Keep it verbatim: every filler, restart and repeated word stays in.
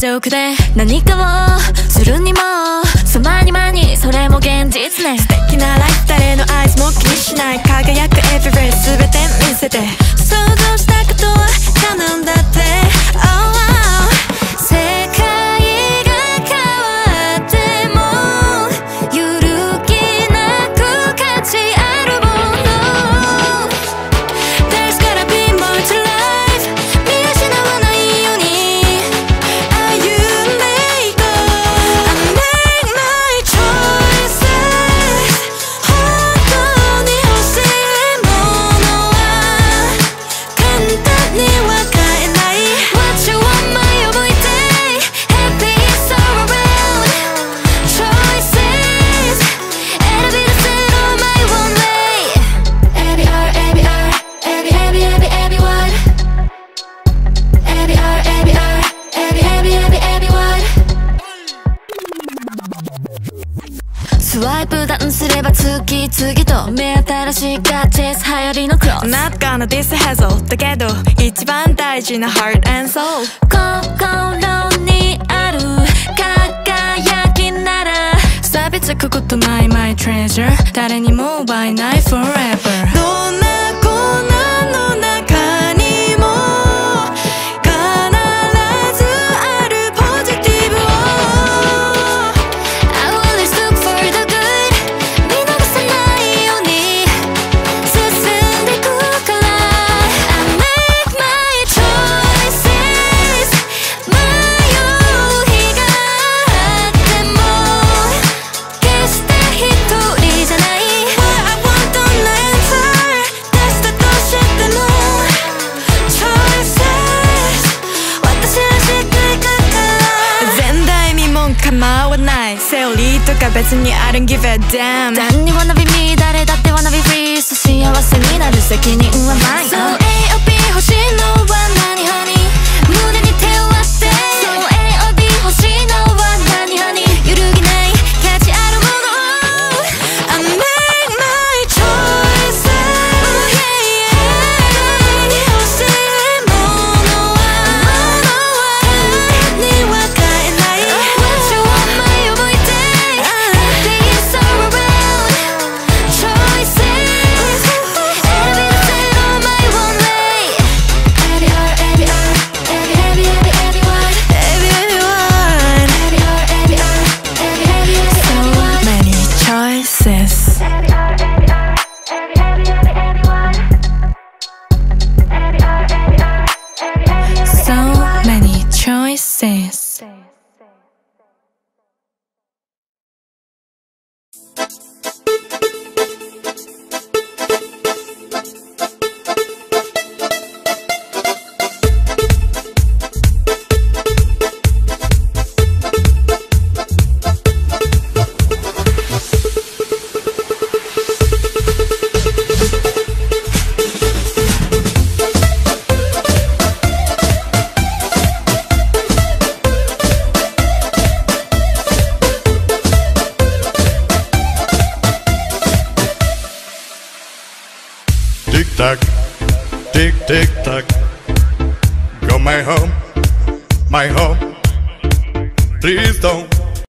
ジョークで何かをするにもそまにまにそれも現実ね。 素敵なライフ誰のアイスも気にしない輝くエビフレーズ全て見せて想像したことは叶うんだって、oh, wow. 世界が変わっても揺るぎなく価値あるもの There's gotta be more to life 見失わないように歩んでいこう I make my choices 本当に欲しいものは簡単には買えない What you want 前を向いて Happy is all around Choices 選び出せろ my one way Every hour, every hour Every, every, every, everyone Every hour, every hour Every, every, every, everyone スワイプダウンすれば次々と目新しいガジェス流行りのクロス Not gonna diss a hassle だけど一番大事な heart and soul 心にある輝きなら錆びつくことない my treasure 誰にも奪えない forever どんな困難の中にも必ずあるポジティブを I always look for the good 見逃さないように進んでくから I make my choices 迷う日があっても決して一人じゃない What I want don't answer 出したとしても Choices 私らしくいくから前代未聞構わないセオリーとか別に I don't give a damn 誰に wanna be me 誰だって wanna be free そう幸せになる責任はない So A or B 欲しいのは何ハニー胸に手を当て So A or B 欲しいのは何ハニー揺るぎない価値あるもの I make my choices yeah, yeah に欲しいものは簡単には買えない What you want 前を向いて Happy is all around Choices 選び出せろ my one way Every hour, every hour Every, every, every, everyone Every, everyone Every hour, every hour Every, every, every, everyone So many choices Every hour, every hour Every, every, every, everyone Every hour, every hour Every, every, every, So many choices Tick tock, tick tick tock. Go my home, my home. Please don't